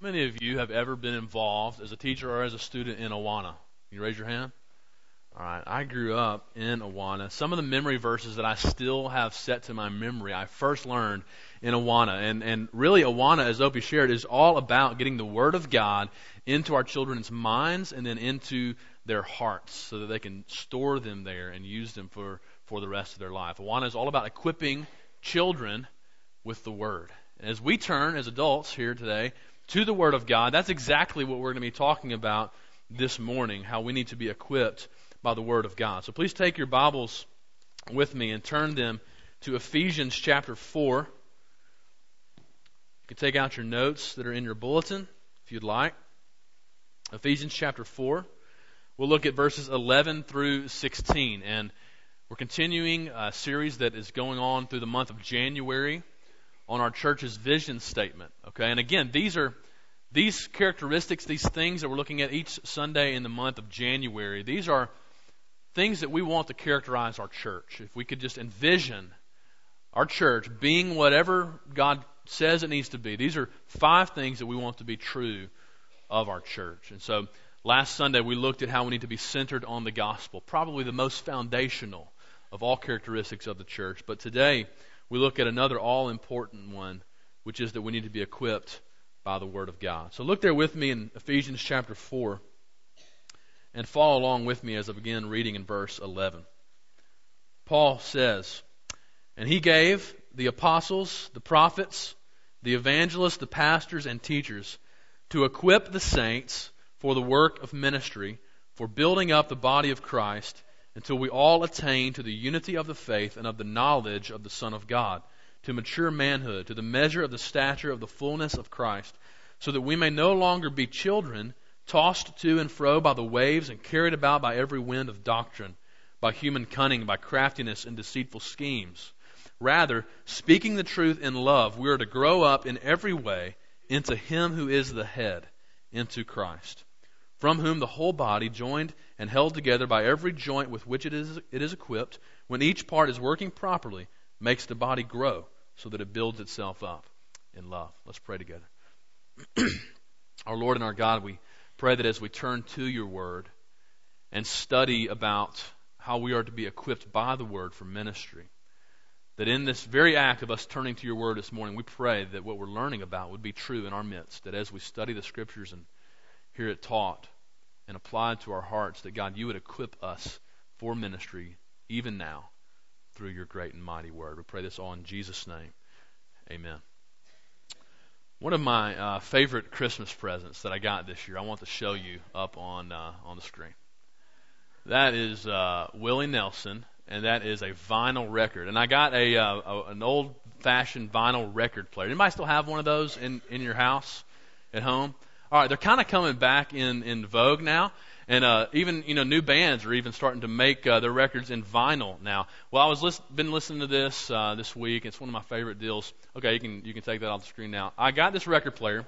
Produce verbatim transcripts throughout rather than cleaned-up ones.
How many of you have ever been involved as a teacher or as a student in Awana? Can you raise your hand? All right. I grew up in Awana. Some of the memory verses that I still have set to my memory, I first learned in Awana. And, and really, Awana, as Opie shared, is all about getting the Word of God into our children's minds and then into their hearts so that they can store them there and use them for, for the rest of their life. Awana is all about equipping children with the Word. And as we turn as adults here today to the Word of God, that's exactly what we're going to be talking about this morning, how we need to be equipped by the Word of God. So please take your Bibles with me and turn them to Ephesians chapter four. You can take out your notes that are in your bulletin if you'd like. Ephesians chapter four. We'll look at verses eleven through sixteen. And we're continuing a series that is going on through the month of January on our church's vision statement. Okay, and again, these are these characteristics, these things that we're looking at each Sunday in the month of January. These are things that we want to characterize our church. If we could just envision our church being whatever God says it needs to be, these are five things that we want to be true of our church. And so last Sunday we looked at how we need to be centered on the gospel, probably the most foundational of all characteristics of the church. But today we look at another all-important one, which is that we need to be equipped by the Word of God. So look there with me in Ephesians chapter four and follow along with me as I begin reading in verse eleven. Paul says, "And he gave the apostles, the prophets, the evangelists, the pastors, and teachers to equip the saints for the work of ministry, for building up the body of Christ, until we all attain to the unity of the faith and of the knowledge of the Son of God, to mature manhood, to the measure of the stature of the fullness of Christ, so that we may no longer be children, tossed to and fro by the waves and carried about by every wind of doctrine, by human cunning, by craftiness and deceitful schemes. Rather, speaking the truth in love, we are to grow up in every way into Him who is the head, into Christ, from whom the whole body, joined and held together by every joint with which it is, it is equipped, when each part is working properly, makes the body grow so that it builds itself up in love." Let's pray together. Our Lord and our God, we pray that as we turn to your Word and study about how we are to be equipped by the Word for ministry, that in this very act of us turning to your Word this morning, we pray that what we're learning about would be true in our midst, that as we study the Scriptures and hear it taught and applied to our hearts, that God, you would equip us for ministry even now through your great and mighty Word. We pray this all in Jesus' name. Amen. One of my uh, favorite Christmas presents that I got this year, I want to show you up on uh, on the screen. That is uh, Willie Nelson, and that is a vinyl record. And I got a, uh, a an old-fashioned vinyl record player. Anybody still have one of those in, in your house at home? All right, they're kind of coming back in, in vogue now. And uh, even, you know, new bands are even starting to make uh, their records in vinyl now. Well, I was list- been listening to this uh, this week. It's one of my favorite deals. Okay, you can you can take that off the screen now. I got this record player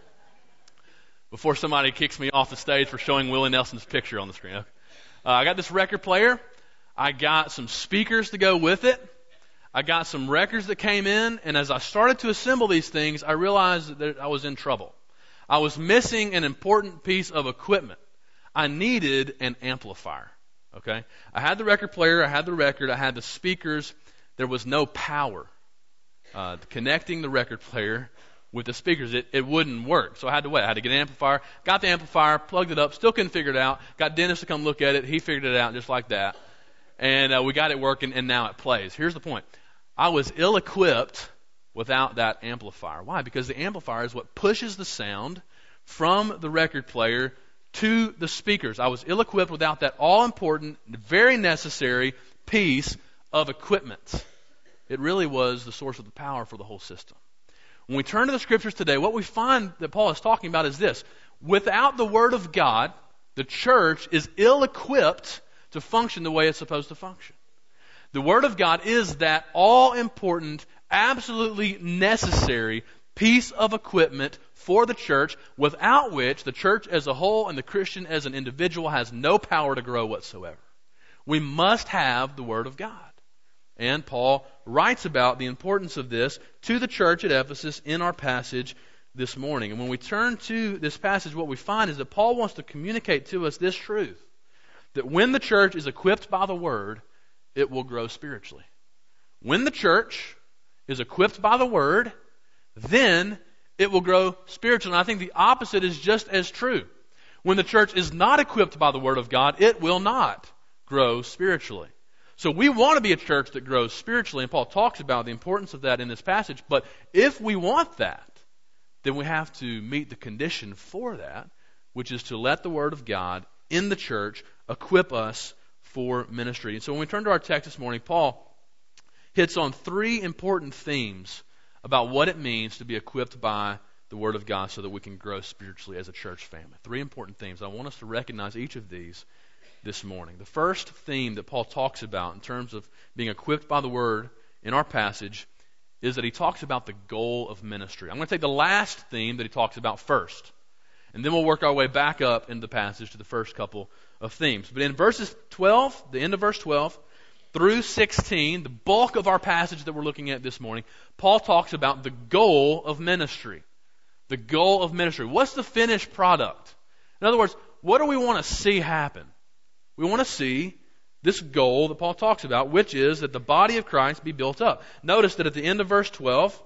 before somebody kicks me off the stage for showing Willie Nelson's picture on the screen. Okay. Uh, I got this record player. I got some speakers to go with it. I got some records that came in. And as I started to assemble these things, I realized that I was in trouble. I was missing an important piece of equipment. I needed an amplifier, okay? I had the record player, I had the record, I had the speakers. There was no power uh, connecting the record player with the speakers. It, it wouldn't work, so I had to wait. I had to get an amplifier, got the amplifier, plugged it up, still couldn't figure it out. Got Dennis to come look at it. He figured it out just like that. And uh, we got it working, and now it plays. Here's the point. I was ill-equipped without that amplifier. Why? Because the amplifier is what pushes the sound from the record player to the speakers. I was ill-equipped without that all-important, very necessary piece of equipment. It really was the source of the power for the whole system. When we turn to the Scriptures today, what we find that Paul is talking about is this. Without the Word of God, the church is ill-equipped to function the way it's supposed to function. The Word of God is that all-important, absolutely necessary piece of equipment for the church, without which the church as a whole and the Christian as an individual has no power to grow whatsoever. We must have the Word of God. And Paul writes about the importance of this to the church at Ephesus in our passage this morning. And when we turn to this passage, what we find is that Paul wants to communicate to us this truth, that when the church is equipped by the Word, it will grow spiritually. When the church is equipped by the Word, then it will grow spiritually. And I think the opposite is just as true. When the church is not equipped by the Word of God, it will not grow spiritually. So we want to be a church that grows spiritually, and Paul talks about the importance of that in this passage. But if we want that, then we have to meet the condition for that, which is to let the Word of God in the church equip us for ministry. And so when we turn to our text this morning, Paul hits on three important themes about what it means to be equipped by the Word of God so that we can grow spiritually as a church family. Three important themes. I want us to recognize each of these this morning. The first theme that Paul talks about in terms of being equipped by the Word in our passage is that he talks about the goal of ministry. I'm going to take the last theme that he talks about first, and then we'll work our way back up into the passage to the first couple of themes. But in verses twelve, the end of verse twelve, through sixteen, the bulk of our passage that we're looking at this morning, Paul talks about the goal of ministry. The goal of ministry. What's the finished product? In other words, what do we want to see happen? We want to see this goal that Paul talks about, which is that the body of Christ be built up. Notice that at the end of verse twelve,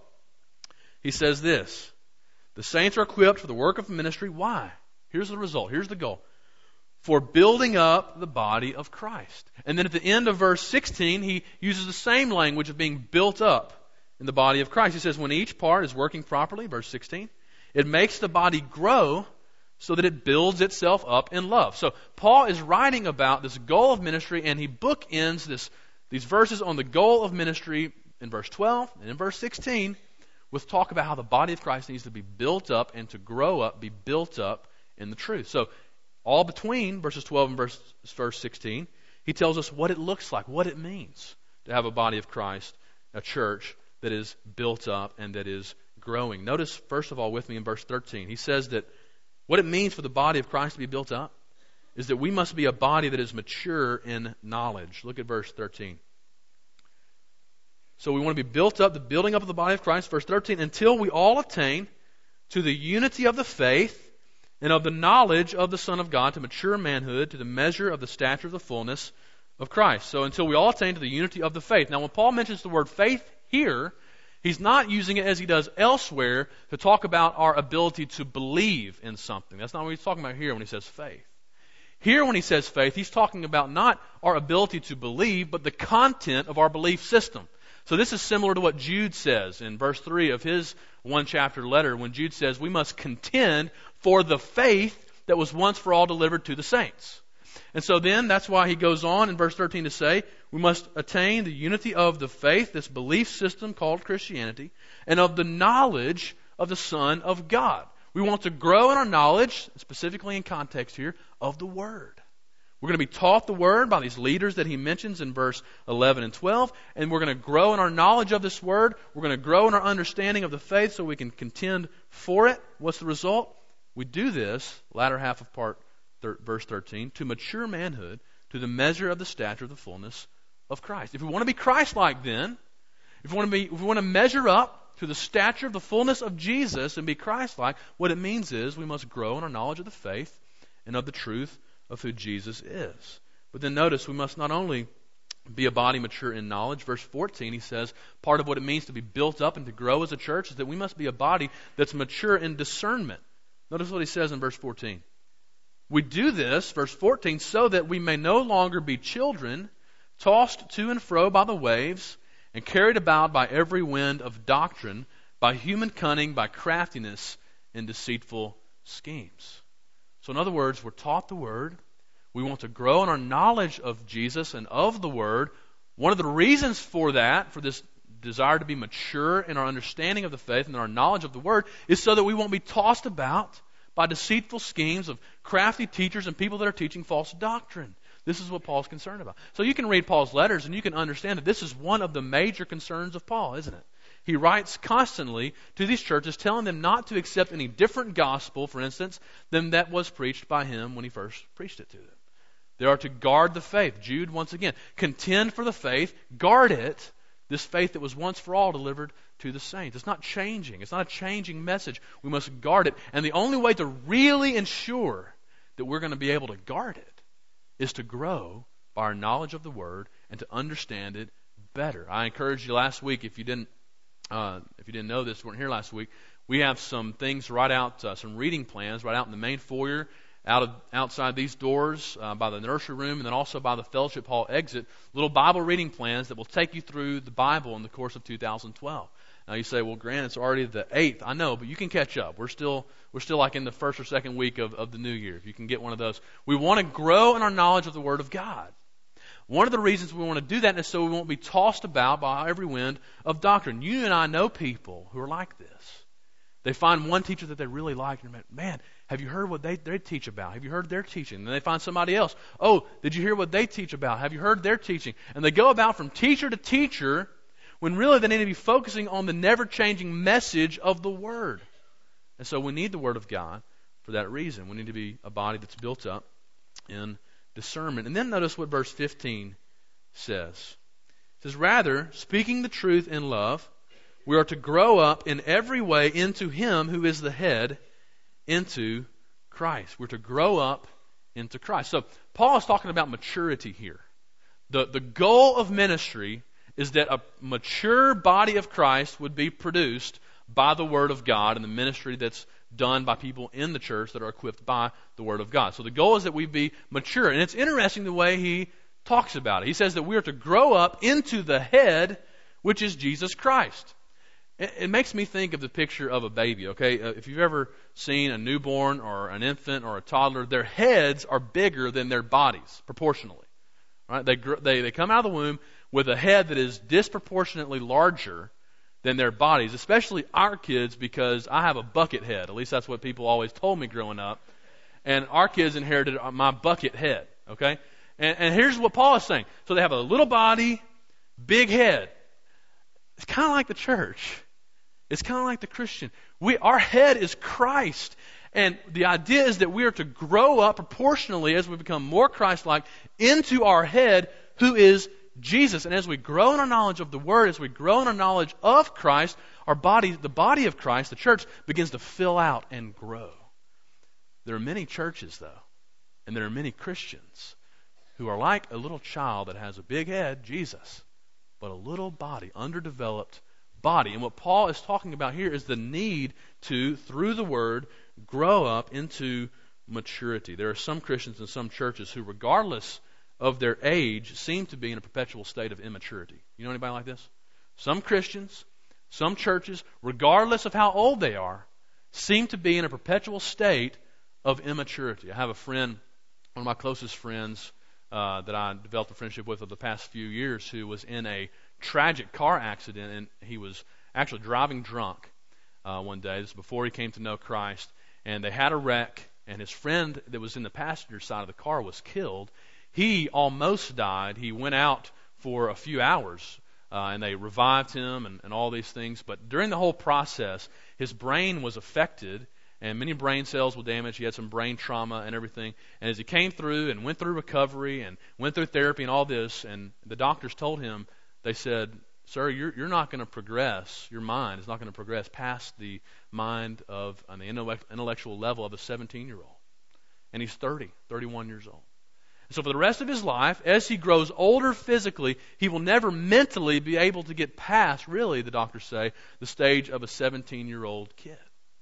he says this: the saints are equipped for the work of ministry. Why? Here's the result. Here's the goal. For building up the body of Christ. And then at the end of verse sixteen, he uses the same language of being built up in the body of Christ. He says, when each part is working properly, verse sixteen, it makes the body grow so that it builds itself up in love. So Paul is writing about this goal of ministry, and he bookends this, these verses on the goal of ministry in verse twelve and in verse sixteen with talk about how the body of Christ needs to be built up and to grow up, be built up in the truth. So all between verses twelve and verse, verse sixteen, he tells us what it looks like, what it means to have a body of Christ, a church that is built up and that is growing. Notice, first of all, with me in verse thirteen, he says that what it means for the body of Christ to be built up is that we must be a body that is mature in knowledge. Look at verse thirteen. So we want to be built up, the building up of the body of Christ, verse thirteen, until we all attain to the unity of the faith and of the knowledge of the Son of God, to mature manhood, to the measure of the stature of the fullness of Christ. So until we all attain to the unity of the faith. Now when Paul mentions the word faith here, he's not using it as he does elsewhere to talk about our ability to believe in something. That's not what he's talking about here when he says faith. Here when he says faith, he's talking about not our ability to believe, but the content of our belief system. So this is similar to what Jude says in verse three of his one chapter letter, when Jude says we must contend for the faith that was once for all delivered to the saints. And so then that's why he goes on in verse thirteen to say we must attain the unity of the faith, this belief system called Christianity, and of the knowledge of the Son of God. We want to grow in our knowledge, specifically in context here, of the Word. We're going to be taught the Word by these leaders that he mentions in verse eleven and twelve, and we're going to grow in our knowledge of this Word. We're going to grow in our understanding of the faith so we can contend for it. What's the result? We do this, latter half of part thir- verse thirteen, to mature manhood, to the measure of the stature of the fullness of Christ. If we want to be Christ-like then, if we want to be, if we want to measure up to the stature of the fullness of Jesus and be Christ-like, what it means is we must grow in our knowledge of the faith and of the truth of who Jesus is. But then notice we must not only be a body mature in knowledge. Verse fourteen, he says, part of what it means to be built up and to grow as a church is that we must be a body that's mature in discernment. Notice what he says in verse fourteen. We do this, verse fourteen, so that we may no longer be children, tossed to and fro by the waves, and carried about by every wind of doctrine, by human cunning, by craftiness, and deceitful schemes. So in other words, we're taught the Word. We want to grow in our knowledge of Jesus and of the Word. One of the reasons for that, for this desire to be mature in our understanding of the faith and our knowledge of the Word, is so that we won't be tossed about by deceitful schemes of crafty teachers and people that are teaching false doctrine. This is what Paul's concerned about. So you can read Paul's letters and you can understand that this is one of the major concerns of Paul, isn't it? He writes constantly to these churches telling them not to accept any different gospel, for instance, than that was preached by him when he first preached it to them. They are to guard the faith. Jude, once again, contend for the faith, guard it, This faith that was once for all delivered to the saints. It's not changing. It's not a changing message. We must guard it. And the only way to really ensure that we're going to be able to guard it is to grow by our knowledge of the Word and to understand it better. I encouraged you last week, if you didn't, uh, if you didn't know this, weren't here last week, we have some things right out, uh, some reading plans right out in the main foyer, out of outside these doors, uh, by the nursery room, and then also by the fellowship hall exit, little Bible reading plans that will take you through the Bible in the course of two thousand twelve. Now you say, well, Grant, it's already the eighth. I know, but you can catch up. We're still we're still like in the first or second week of, of the new year. If you can get one of those. We want to grow in our knowledge of the Word of God. One of the reasons we want to do that is so we won't be tossed about by every wind of doctrine. You and I know people who are like this. They find one teacher that they really like, and they're, man, have you heard what they, they teach about? Have you heard their teaching? And then they find somebody else. Oh, did you hear what they teach about? Have you heard their teaching? And they go about from teacher to teacher when really they need to be focusing on the never-changing message of the Word. And so we need the Word of God for that reason. We need to be a body that's built up in discernment. And then notice what verse fifteen says. It says, rather, speaking the truth in love, we are to grow up in every way into Him who is the head, into Christ. We're to grow up into Christ. So Paul is talking about maturity here. The, the goal of ministry is that a mature body of Christ would be produced by the Word of God and the ministry that's done by people in the church that are equipped by the Word of God. So the goal is that we be mature. And it's interesting the way he talks about it. He says that we are to grow up into the head, which is Jesus Christ. It makes me think of the picture of a baby, okay? If you've ever seen a newborn or an infant or a toddler, their heads are bigger than their bodies, proportionally. Right? They, they, they come out of the womb with a head that is disproportionately larger than their bodies, especially our kids, because I have a bucket head. At least that's what people always told me growing up. And our kids inherited my bucket head, okay? And, and here's what Paul is saying. So they have a little body, big head. It's kind of like the church. It's kind of like the Christian. We, our head is Christ. And the idea is that we are to grow up proportionally as we become more Christ-like into our head, who is Jesus. And as we grow in our knowledge of the Word, as we grow in our knowledge of Christ, our body, the body of Christ, the church, begins to fill out and grow. There are many churches, though, and there are many Christians who are like a little child that has a big head, Jesus, but a little body, underdeveloped body. And what Paul is talking about here is the need to, through the Word, grow up into maturity. There are some Christians in some churches who, regardless of their age, seem to be in a perpetual state of immaturity. You know anybody like this? Some Christians, some churches, regardless of how old they are, seem to be in a perpetual state of immaturity. I have a friend, one of my closest friends uh, that I developed a friendship with over the past few years, who was in a tragic car accident, and he was actually driving drunk uh, one day. This is before he came to know Christ, and they had a wreck, and his friend that was in the passenger side of the car was killed. He almost died. He went out for a few hours, uh, and they revived him and, and all these things. But during the whole process, his brain was affected, and many brain cells were damaged. He had some brain trauma and everything. And as he came through and went through recovery and went through therapy and all this, and the doctors told him, they said, sir, you're, you're not going to progress. Your mind is not going to progress past the mind of, on the intellectual level of a seventeen-year-old. And he's thirty, thirty-one years old. So for the rest of his life, as he grows older physically, he will never mentally be able to get past, really, the doctors say, the stage of a seventeen-year-old kid.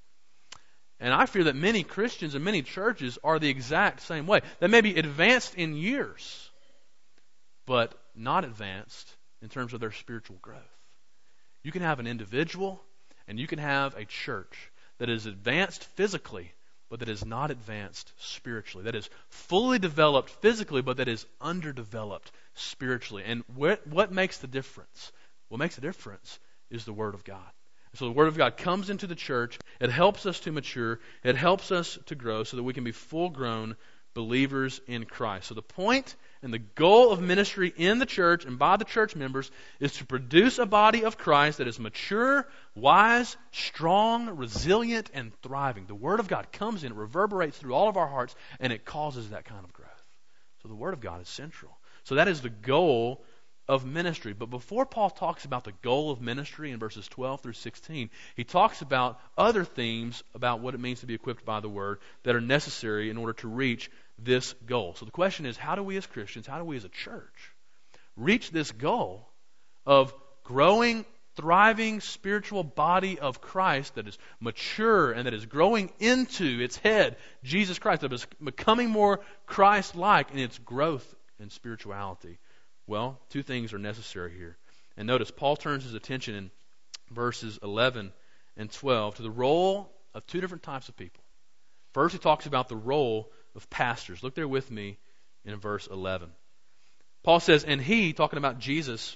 And I fear that many Christians and many churches are the exact same way. They may be advanced in years, but not advanced in terms of their spiritual growth. You can have an individual and you can have a church that is advanced physically, but that is not advanced spiritually. That is fully developed physically, but that is underdeveloped spiritually. And what, what makes the difference? What makes the difference is the Word of God. So the Word of God comes into the church. It helps us to mature. It helps us to grow so that we can be full-grown believers in Christ. So the point and the goal of ministry in the church and by the church members is to produce a body of Christ that is mature, wise, strong, resilient, and thriving. The Word of God comes in, it reverberates through all of our hearts, and it causes that kind of growth. So the Word of God is central. So that is the goal of ministry. But before Paul talks about the goal of ministry in verses twelve through sixteen, he talks about other themes about what it means to be equipped by the Word that are necessary in order to reach this goal. So the question is, how do we as Christians, how do we as a church reach this goal of growing, thriving spiritual body of Christ that is mature and that is growing into its head, Jesus Christ, that is becoming more Christ-like in its growth in spirituality? Well, two things are necessary here. And notice, Paul turns his attention in verses eleven and twelve to the role of two different types of people. First, he talks about the role of pastors. Look there with me in verse eleven. Paul says, and he, talking about Jesus,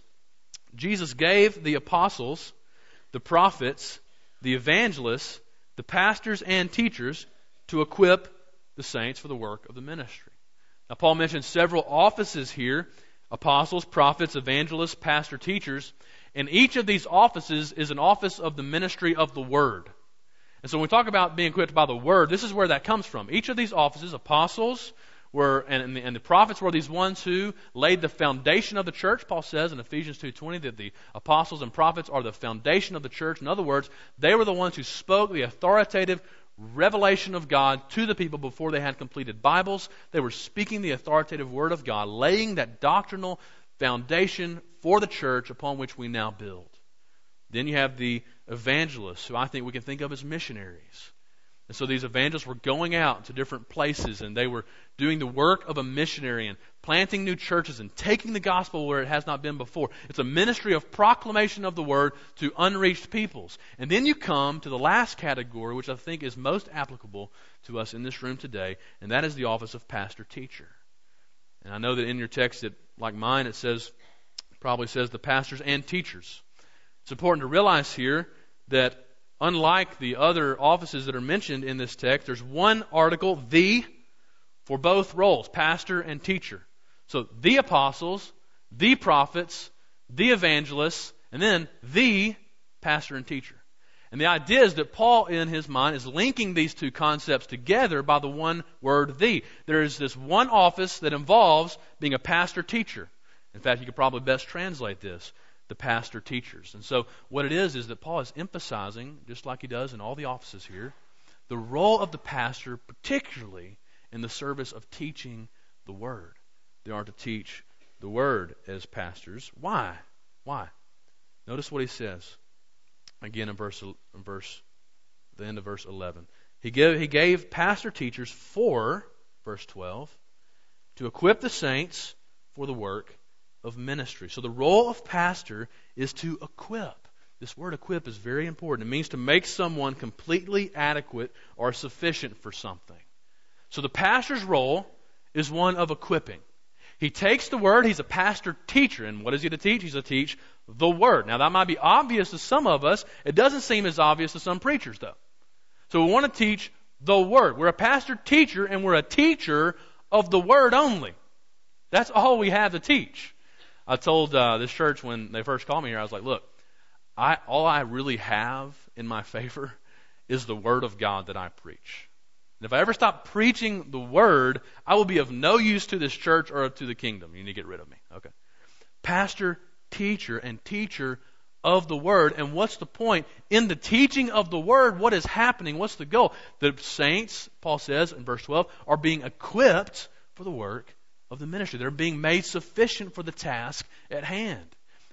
Jesus gave the apostles, the prophets, the evangelists, the pastors and teachers to equip the saints for the work of the ministry. Now, Paul mentions several offices here: apostles, prophets, evangelists, pastor, teachers. And each of these offices is an office of the ministry of the Word. And so when we talk about being equipped by the Word, this is where that comes from. Each of these offices, apostles, were, and, and the prophets were these ones who laid the foundation of the church. Paul says in Ephesians two twenty that the apostles and prophets are the foundation of the church. In other words, they were the ones who spoke the authoritative revelation of God to the people before they had completed Bibles. They were speaking the authoritative Word of God, laying that doctrinal foundation for the church upon which we now build. Then you have the evangelists, who I think we can think of as missionaries. And so these evangelists were going out to different places, and they were doing the work of a missionary and planting new churches and taking the gospel where it has not been before. It's a ministry of proclamation of the Word to unreached peoples. And then you come to the last category, which I think is most applicable to us in this room today, and that is the office of pastor-teacher. And I know that in your text, it, like mine, it says, probably says the pastors and teachers. It's important to realize here that unlike the other offices that are mentioned in this text, there's one article, the, for both roles, pastor and teacher. So the apostles, the prophets, the evangelists, and then the pastor and teacher. And the idea is that Paul, in his mind, is linking these two concepts together by the one word, the. There is this one office that involves being a pastor-teacher. In fact, you could probably best translate this, the pastor-teachers. And so what it is is that Paul is emphasizing, just like he does in all the offices here, the role of the pastor, particularly in the service of teaching the Word. They are to teach the Word as pastors. Why? Why? Notice what he says. Again, in verse, in verse, the end of verse eleven. He gave, he gave pastor teachers for, verse twelve, to equip the saints for the work of ministry. So the role of pastor is to equip. This word equip is very important. It means to make someone completely adequate or sufficient for something. So the pastor's role is one of equipping. He takes the Word, he's a pastor-teacher, and what is he to teach? He's to teach the Word. Now that might be obvious to some of us. It doesn't seem as obvious to some preachers, though. So we want to teach the Word. We're a pastor-teacher, and we're a teacher of the Word only. That's all we have to teach. I told uh, this church when they first called me here, I was like, look, I, all I really have in my favor is the Word of God that I preach. And if I ever stop preaching the Word, I will be of no use to this church or to the kingdom. You need to get rid of me. Okay. Pastor, teacher, and teacher of the Word. And what's the point? In the teaching of the Word, what is happening? What's the goal? The saints, Paul says in verse twelve, are being equipped for the work of the ministry. They're being made sufficient for the task at hand.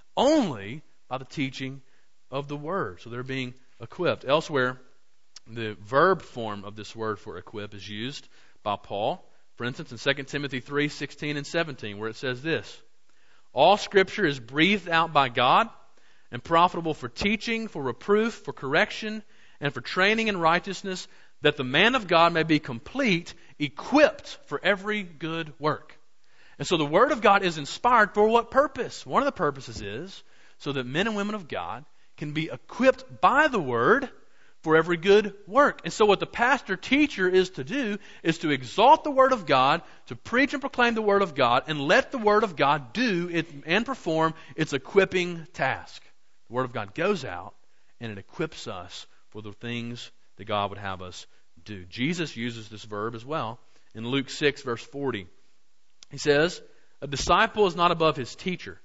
Only by the teaching of the Word. So they're being equipped. Elsewhere, the verb form of this word for equip is used by Paul. For instance, in Second Timothy three sixteen and seventeen, where it says this: all Scripture is breathed out by God and profitable for teaching, for reproof, for correction, and for training in righteousness, that the man of God may be complete, equipped for every good work. And so the Word of God is inspired for what purpose? One of the purposes is so that men and women of God can be equipped by the Word for every good work. And so what the pastor teacher is to do is to exalt the Word of God, to preach and proclaim the Word of God, and let the Word of God do it and perform its equipping task. The Word of God goes out and it equips us for the things that God would have us do. Jesus uses this verb as well in Luke six verse forty. He says, a disciple is not above his teacher,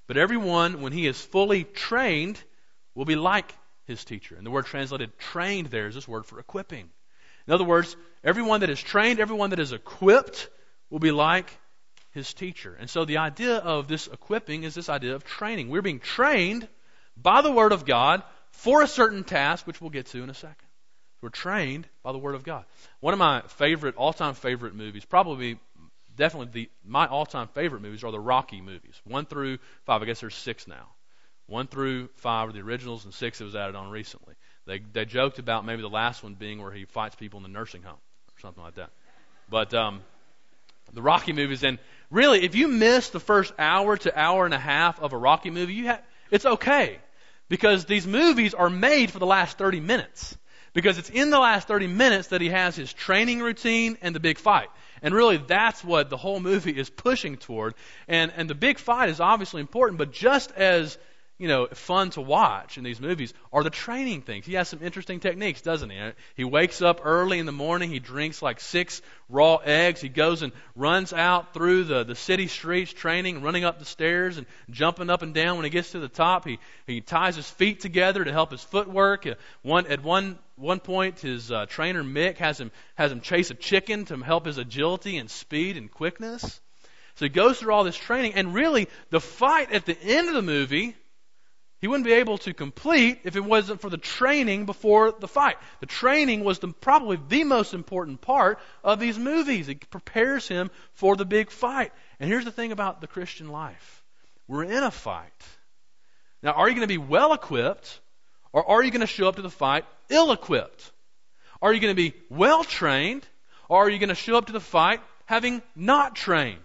But everyone, when he is fully trained, will be like his teacher. And the word translated trained there is this word for equipping. In other words, everyone that is trained, everyone that is equipped will be like his teacher. And so the idea of this equipping is this idea of training. We're being trained by the Word of God for a certain task, which we'll get to in a second. We're trained by the Word of God. One of my favorite, all-time favorite movies, probably, definitely the, my all-time favorite movies are the Rocky movies. One through five. I guess there's six now. One through five are the originals, and six it was added on recently. They they joked about maybe the last one being where he fights people in the nursing home or something like that. But um, the Rocky movies, and really, if you miss the first hour to hour and a half of a Rocky movie, you have it's okay, because these movies are made for the last thirty minutes. Because it's in the last thirty minutes that he has his training routine and the big fight. And really, that's what the whole movie is pushing toward. And and the big fight is obviously important, but just as, you know, fun to watch in these movies are the training things. He has some interesting techniques, doesn't he? He wakes up early in the morning. He drinks like six raw eggs. He goes and runs out through the, the city streets training, running up the stairs and jumping up and down. When he gets to the top, he, he ties his feet together to help his footwork. One, at one one point, his uh, trainer, Mick, has him, has him chase a chicken to help his agility and speed and quickness. So he goes through all this training. And really, the fight at the end of the movie, he wouldn't be able to complete if it wasn't for the training before the fight. The training was the, probably the most important part of these movies. It prepares him for the big fight. And here's the thing about the Christian life. We're in a fight. Now, are you going to be well equipped, or are you going to show up to the fight ill-equipped? Are you going to be well trained, or are you going to show up to the fight having not trained?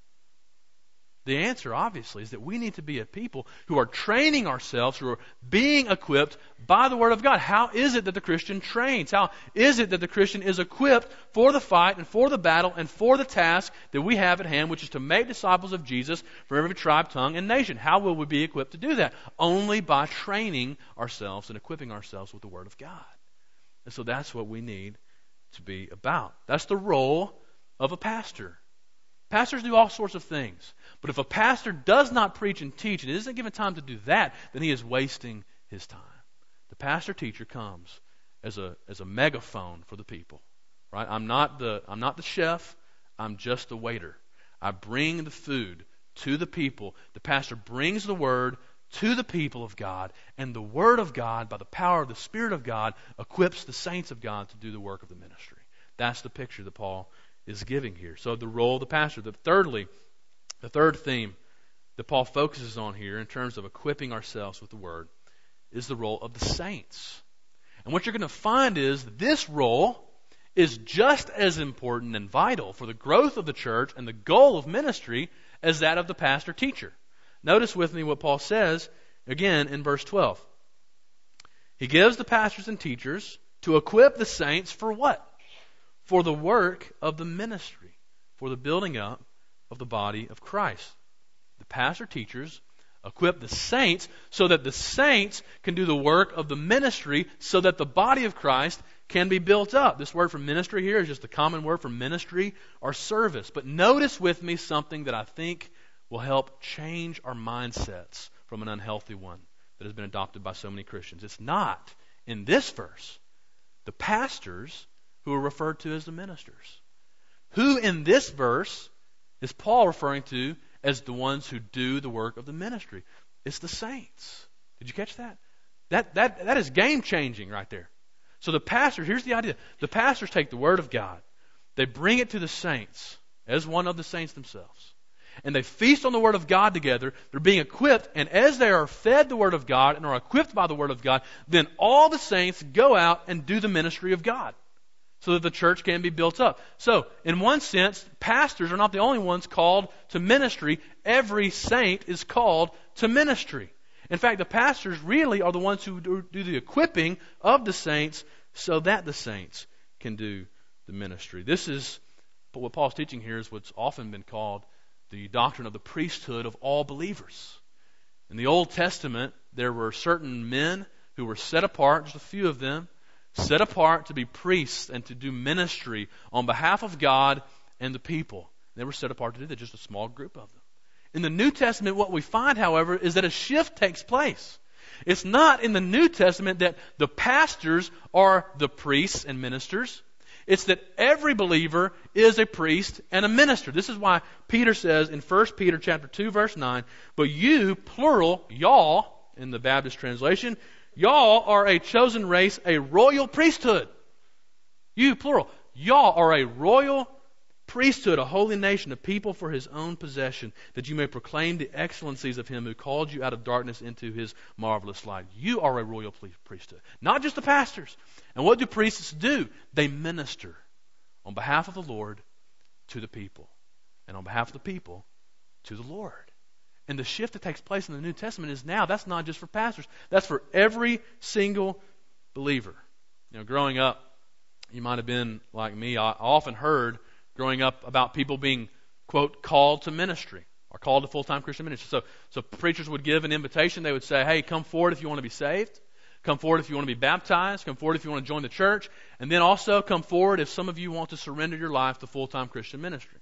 The answer, obviously, is that we need to be a people who are training ourselves, who are being equipped by the Word of God. How is it that the Christian trains? How is it that the Christian is equipped for the fight and for the battle and for the task that we have at hand, which is to make disciples of Jesus from every tribe, tongue, and nation? How will we be equipped to do that? Only by training ourselves and equipping ourselves with the Word of God. And so that's what we need to be about. That's the role of a pastor. Pastors do all sorts of things. But if a pastor does not preach and teach and isn't given time to do that, then he is wasting his time. The pastor-teacher comes as a as a megaphone for the people. Right? I'm not the I'm not the chef. I'm just the waiter. I bring the food to the people. The pastor brings the word to the people of God, and the word of God, by the power of the Spirit of God, equips the saints of God to do the work of the ministry. That's the picture that Paul is giving here. So the role of the pastor. The thirdly, the third theme that Paul focuses on here in terms of equipping ourselves with the Word is the role of the saints. And what you're going to find is this role is just as important and vital for the growth of the church and the goal of ministry as that of the pastor-teacher. Notice with me what Paul says again in verse twelve. He gives the pastors and teachers to equip the saints for what? For the work of the ministry, for the building up of the body of Christ. The pastor teachers equip the saints so that the saints can do the work of the ministry so that the body of Christ can be built up. This word for ministry here is just a common word for ministry or service. But notice with me something that I think will help change our mindsets from an unhealthy one that has been adopted by so many Christians. It's not, in this verse, the pastors who are referred to as the ministers. Who in this verse is Paul referring to as the ones who do the work of the ministry? It's the saints. Did you catch that? That that that is game changing right there. So the pastors, here's the idea. The pastors take the Word of God. They bring it to the saints as one of the saints themselves. And they feast on the Word of God together. They're being equipped. And as they are fed the Word of God and are equipped by the Word of God, then all the saints go out and do the ministry of God, so that the church can be built up. So, in one sense, pastors are not the only ones called to ministry. Every saint is called to ministry. In fact, the pastors really are the ones who do the equipping of the saints so that the saints can do the ministry. This is what Paul's teaching here, is what's often been called the doctrine of the priesthood of all believers. In the Old Testament, there were certain men who were set apart, just a few of them, set apart to be priests and to do ministry on behalf of God and the people. They were set apart to do that, just a small group of them. In the New Testament, what we find, however, is that a shift takes place. It's not in the New Testament that the pastors are the priests and ministers. It's that every believer is a priest and a minister. This is why Peter says in First Peter chapter two, verse nine, but you, plural, y'all, in the Baptist translation, y'all are a chosen race, a royal priesthood. You, plural, y'all are a royal priesthood, a holy nation, a people for his own possession, that you may proclaim the excellencies of him who called you out of darkness into his marvelous light. You are a royal priesthood, not just the pastors. And what do priests do? They minister on behalf of the Lord to the people, and on behalf of the people to the Lord. And the shift that takes place in the New Testament is now, that's not just for pastors, that's for every single believer. You know, growing up, you might have been like me, I often heard growing up about people being, quote, called to ministry or called to full-time Christian ministry. So, so preachers would give an invitation. They would say, hey, come forward if you want to be saved. Come forward if you want to be baptized. Come forward if you want to join the church. And then also come forward if some of you want to surrender your life to full-time Christian ministry.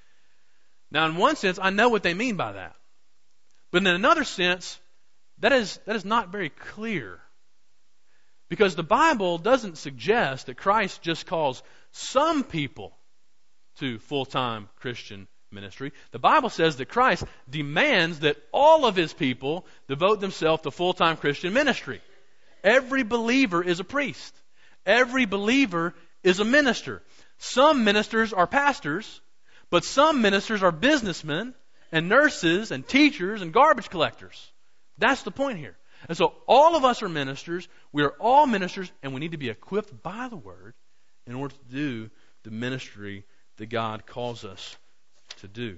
Now, in one sense, I know what they mean by that. But in another sense, that is, that is not very clear. Because the Bible doesn't suggest that Christ just calls some people to full-time Christian ministry. The Bible says that Christ demands that all of his people devote themselves to full-time Christian ministry. Every believer is a priest. Every believer is a minister. Some ministers are pastors, but some ministers are businessmen and nurses and teachers and garbage collectors. That's the point here. And so all of us are ministers. We are all ministers, and we need to be equipped by the Word in order to do the ministry that God calls us to do.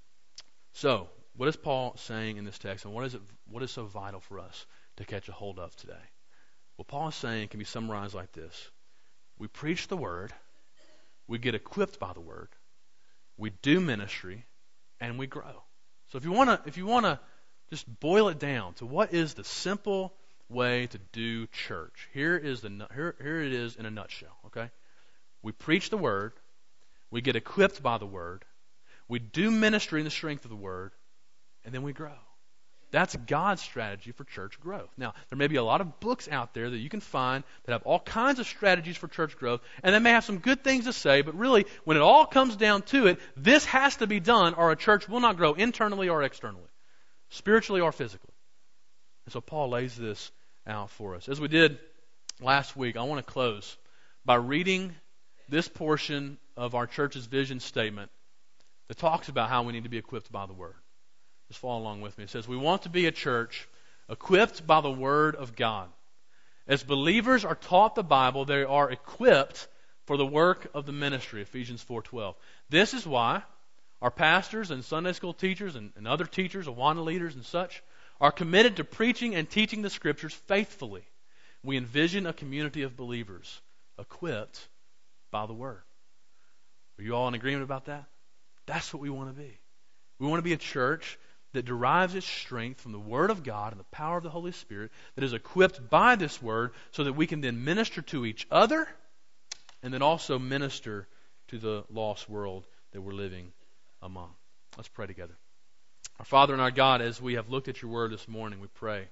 So, what is Paul saying in this text, and what is it? What is so vital for us to catch a hold of today? What Paul is saying can be summarized like this: we preach the Word, we get equipped by the Word, we do ministry, and we grow. So, if you want to, if you want to, just boil it down to what is the simple way to do church. Here is the here here it is in a nutshell. Okay, we preach the Word. We get equipped by the Word. We do ministry in the strength of the Word. And then we grow. That's God's strategy for church growth. Now, there may be a lot of books out there that you can find that have all kinds of strategies for church growth. And they may have some good things to say. But really, when it all comes down to it, this has to be done or a church will not grow internally or externally. Spiritually or physically. And so Paul lays this out for us. As we did last week, I want to close by reading this portion of our church's vision statement that talks about how we need to be equipped by the Word. Just follow along with me. It says, we want to be a church equipped by the Word of God. As believers are taught the Bible, they are equipped for the work of the ministry, Ephesians four twelve. This is why our pastors and Sunday school teachers and, and other teachers, Awana leaders and such, are committed to preaching and teaching the Scriptures faithfully. We envision a community of believers equipped by the Word. Are you all in agreement about that? That's what we want to be. We want to be a church that derives its strength from the Word of God and the power of the Holy Spirit, that is equipped by this Word so that we can then minister to each other and then also minister to the lost world that we're living among. Let's pray together. Our Father and our God, as we have looked at your Word this morning, we pray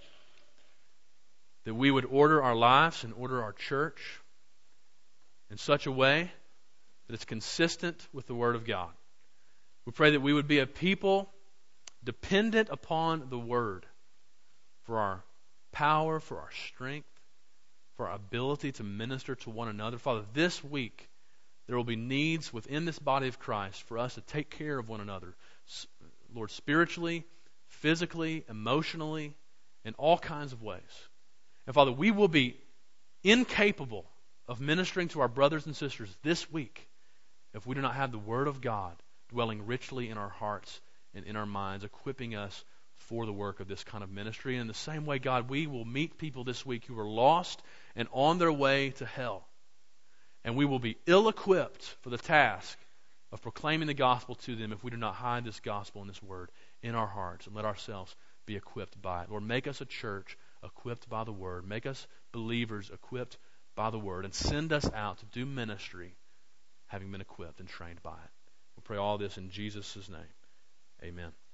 that we would order our lives and order our church in such a way that it's consistent with the Word of God. We pray that we would be a people dependent upon the Word for our power, for our strength, for our ability to minister to one another. Father, this week there will be needs within this body of Christ for us to take care of one another. Lord, spiritually, physically, emotionally, in all kinds of ways. And Father, we will be incapable of ministering to our brothers and sisters this week if we do not have the Word of God dwelling richly in our hearts and in our minds, equipping us for the work of this kind of ministry. And in the same way, God, we will meet people this week who are lost and on their way to hell. And we will be ill-equipped for the task of proclaiming the gospel to them if we do not hide this gospel and this Word in our hearts and let ourselves be equipped by it. Lord, make us a church equipped by the Word. Make us believers equipped by the Word, and send us out to do ministry having been equipped and trained by it. We pray all this in Jesus' name. Amen.